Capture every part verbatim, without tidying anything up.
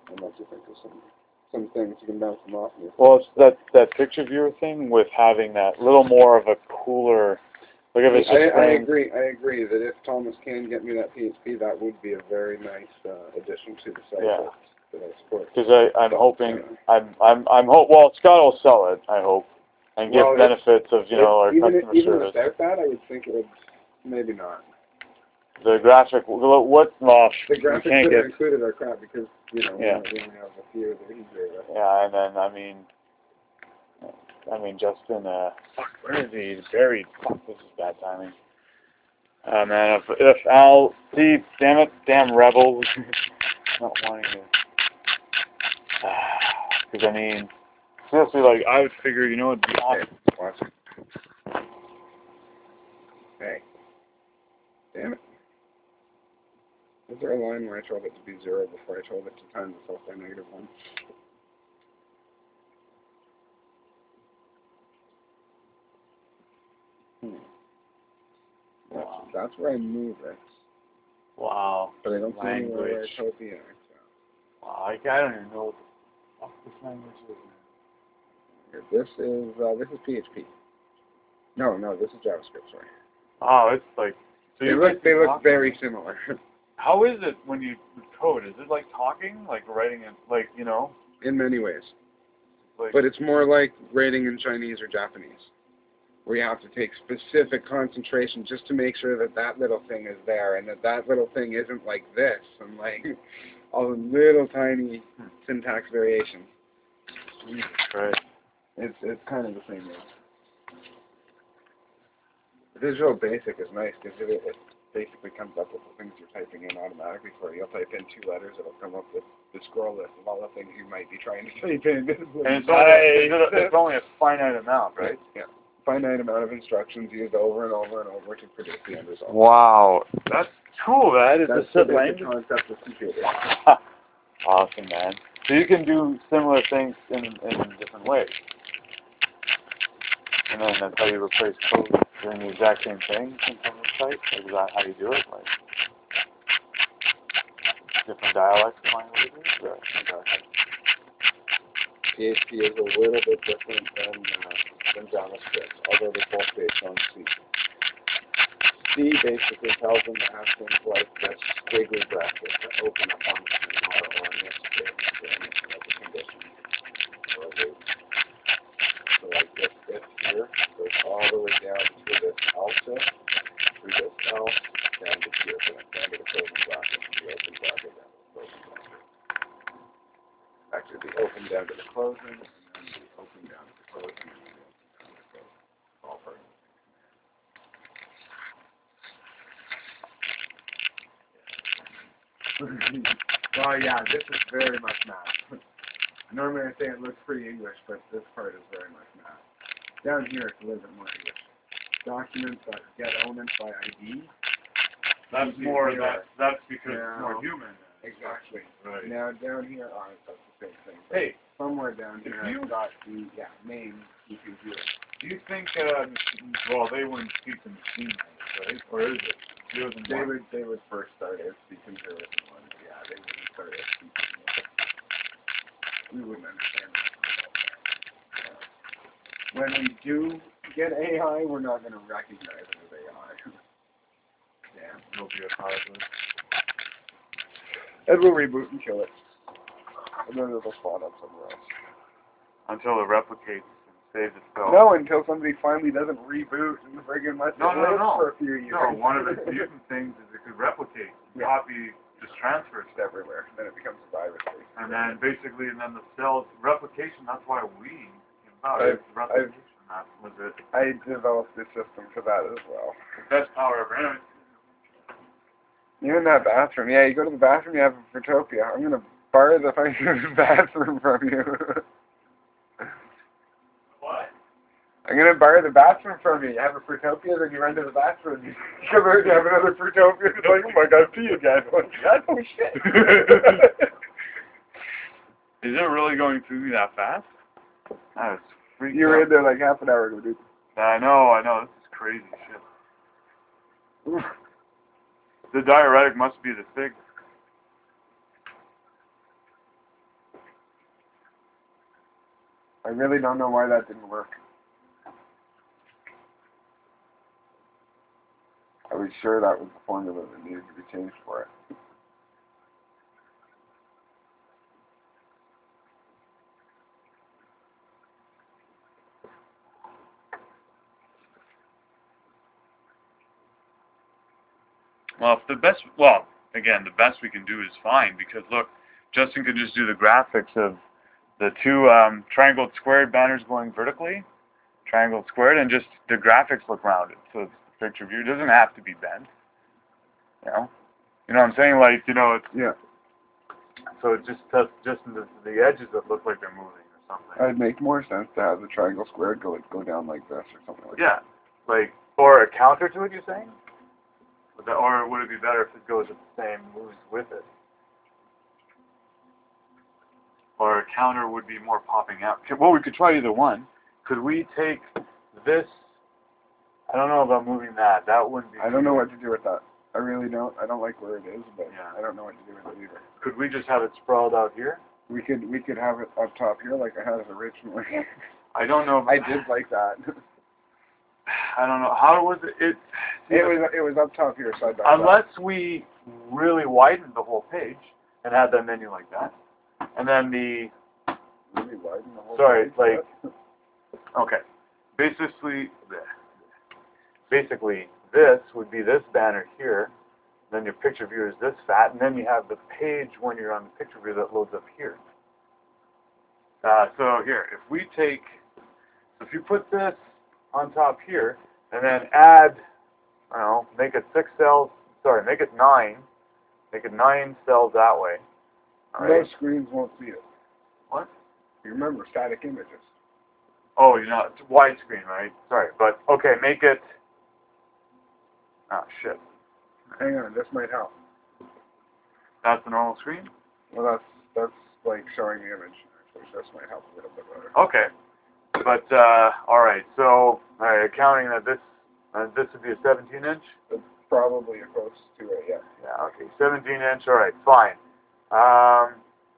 unless you think of some some things you can bounce them off me. Well, it's that that picture viewer thing with having that little more of a cooler. Like if it's just I, I framed, agree. I agree that if Thomas can get me that P H P, that would be a very nice uh, addition to the site Yeah. that, that I support. because I I'm So, hoping uh, I'm I'm I'm hope well Scott will sell it, I hope, and give Well, if- benefits of you know our if, even customer even service. without that, I would think it would maybe not. The graphic, what well, The you graphics can't that are get included are crap because you know Yeah. we only have a few that he's there with. yeah, and then I mean. I mean, Justin, uh, fuck, where is he? He's buried. Fuck, this is bad timing. Uh, man, if, if Al, see, damn it, damn rebels, not wanting to, because I mean, seriously, like, I would figure, you know, it'd be awesome. Watch it. Hey. Damn it. Is there a line where I told it to be zero before I told it to times itself by negative one? Hmm. That's, Wow. that's where I move it. Wow. But I don't see anywhere where I Language. told the X out. Wow, I, I don't even know what the fuck this language is. Here, this is, uh, this is P H P. No, no, this is JavaScript, sorry. Oh, it's like, so They you look, they look talking. very similar. How is it when you code? Is it like talking, like writing it, like, you know? In many ways. Like, But it's more like writing in Chinese or Japanese, where you have to take specific concentration just to make sure that that little thing is there and that that little thing isn't like this and like all the little tiny syntax variations. Jesus Christ. It's it's kind of the same way. Visual Basic is nice because it, it basically comes up with the things you're typing in automatically for you. You'll type in two letters, it'll come up with the scroll list of all the things you might be trying to type in. And it's only, is it a, it's only a finite amount, right? Yeah. Finite amount of instructions used over and over and over to produce the end result. Wow. That's cool, man. It's That's a the set basic language. concept of computers. Awesome, man. So you can do similar things in, in different ways. And then that's how you replace code doing the exact same thing in some website? Like, is that how you do it? Like, different dialects of languages? Or, okay. P H P is a little bit different than, uh, than JavaScript, although they're both based on C. C basically tells them to have things like this squiggly bracket to open a function or, or an if statement or anything like a condition or a loop. So like this if here goes all the way down to this else if, through this else, down to here, down to the closing bracket, the open bracket, down to the closing bracket. Actually, the open down to the closing, and then the open down to the closing, and then the open down to the closing. All part of it. Well, yeah, this is very much math. Normally I say it looks pretty English, but this part is very much math. Down here it's a little bit more English. Documents that get elements by I D. That's more, that's, that's because now, it's more human. Exactly. Right. Now down here, oh, that's the same thing. Hey, somewhere down here you, I've got the, yeah, name you can do it. Do you think, uh, well, they wouldn't speak the machine language, right? Or is it? They would, they would first start as speaking service ones. Yeah, they wouldn't start as speaking. We wouldn't understand that. When we do get A I, we're not going to recognize it as A I. Damn. It'll be a hybrid. And we'll reboot and kill it. And then it'll spawn up somewhere else. Until it replicates and saves itself. No, until somebody finally doesn't reboot and friggin' lets no, it no, live no. for a few years. No, one of its mutant things is it could replicate. Yeah. Copy, just transfer it everywhere. Then it becomes a virus. And then basically, and then the cells, replication, that's why we came about. I've, It's replication. That was it. I developed this system for that as well. The best power ever. Anyway. You in that bathroom. Yeah, you go to the bathroom, you have a Fruitopia. I'm going to borrow the fucking bathroom from you. What? I'm going to borrow the bathroom from you. You have a Fruitopia, then you run to the bathroom. You come out and you have another Fruitopia. It's like, oh my god, pee again. I'm like, God, oh shit. Is it really going through me that fast? That is freaking You were in there like half an hour ago, dude. I know, I know. This is crazy shit. The diuretic must be the thing. I really don't know why that didn't work. I was sure that was the formula that needed to be changed for it. Well, if the best, well, again, the best we can do is fine, because look, Justin could just do the graphics of the two um, triangled squared banners going vertically, triangled squared, and just the graphics look rounded. So it's the picture view. It doesn't have to be bent. You know? You know what I'm saying? Like, you know, it's, Yeah. so it just does, just the, the edges that look like they're moving or something. It'd make more sense to have the triangle squared go go down like this or something like Yeah. Like, or a counter to it, you're saying? Would that, or would it be better if it goes at the same moves with it? Or a counter would be more popping out. Well, we could try either one. Could we take this? I don't know about moving that. That wouldn't be. that. I don't know what to do with that. I really don't. I don't like where it is, but Yeah. I don't know what to do with it either. Could we just have it sprawled out here? We could we could have it up top here like I had it originally. I don't know. If, I did like that. I don't know. How was it? It, It was it was up top here side by side. unless we really widened the whole page and had that menu like that, and then the Really widen the whole sorry, page, like but- okay, basically, basically this would be this banner here. Then your picture view is this fat, and then you have the page when you're on the picture view that loads up here. Uh, so here, if we take, if you put this on top here, and then add, I don't know, make it six cells, sorry, make it nine, make it nine cells that way. All right. Most screens won't see it. What? You remember static images. Oh, you know, it's widescreen, right? Sorry, but okay, make it, oh shit. Hang on, this might help. That's the normal screen? Well, that's that's like showing the image. Actually, this might help a little bit better. Okay. But, uh, alright, so, alright, accounting that this, uh, this would be a seventeen inch? It's probably close to it, yeah. Yeah, okay, seventeen inch, alright, fine. Um,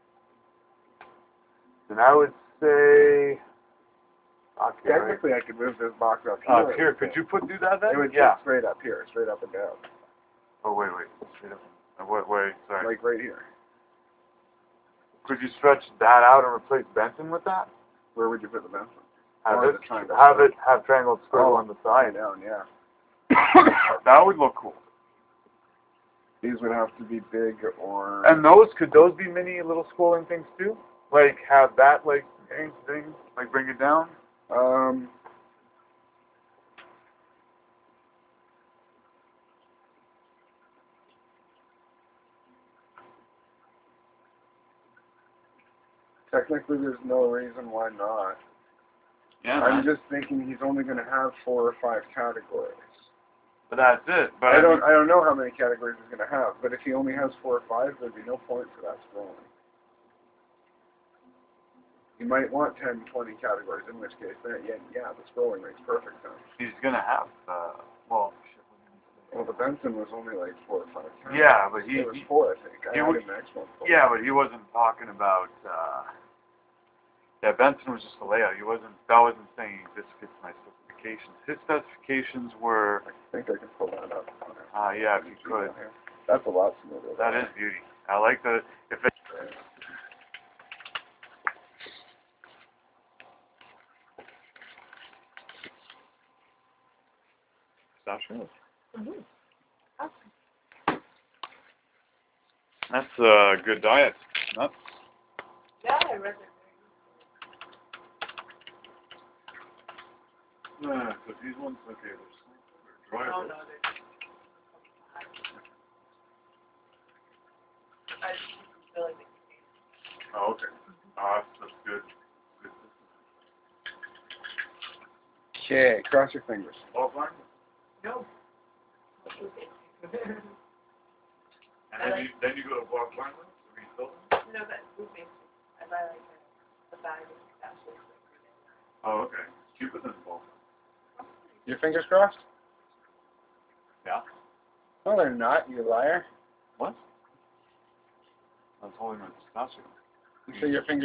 then I would say, okay, right. Technically, I could move this box up here. Up here, could you put, do that then? It would Yeah. sit straight up here, straight up and down. Oh, wait, wait, straight up. Uh, Wait, wait, sorry. Like right here. Could you stretch that out and replace Benson with that? Where would you put the pencil? Have Or it, the triangle have square. it, have triangle square Oh, on the side. down, yeah. That would look cool. These would have to be big or... And those, could those be mini little scrolling things too? Like, have that, like, thing, like, bring it down? Um... Technically, there's no reason why not. Yeah, I'm man. just thinking he's only going to have four or five categories. But that's it. But I I don't. mean, I don't know how many categories he's going to have. But if he only has four or five, there'd be no point for that scrolling. You might want ten, twenty categories. In which case, then yeah, yeah, the scrolling makes perfect sense. he's gonna have, uh, well, shit, what did he say? Well, the Benson was only like four or five categories. Yeah, but he, It was he four, I think. I he had would- an excellent four. yeah, but he wasn't talking about, uh, yeah, Benson was just a layout. He wasn't, that wasn't saying this fits my specifications. His specifications were, I think I can pull that up. uh, yeah, if you could. That's a lot smoother. That is beauty. I like the, if it, Sasha? Mm-hmm. That's a good diet. Nuts. Yeah, I read it. Yeah, so these ones, okay, they're dry. Oh, no, they're I just feel like they Oh, okay. Oh, that's, that's good. Good. Okay, cross your fingers. Oh, fine. No. And then you, then you go to block one, to refill them? No, that's moving. I buy like a, a bag of pistachios. Oh, okay. It's cheaper than bulk. Your fingers crossed? Yeah. No, they're not, you liar. What? I was holding my pistachio. You say your fingers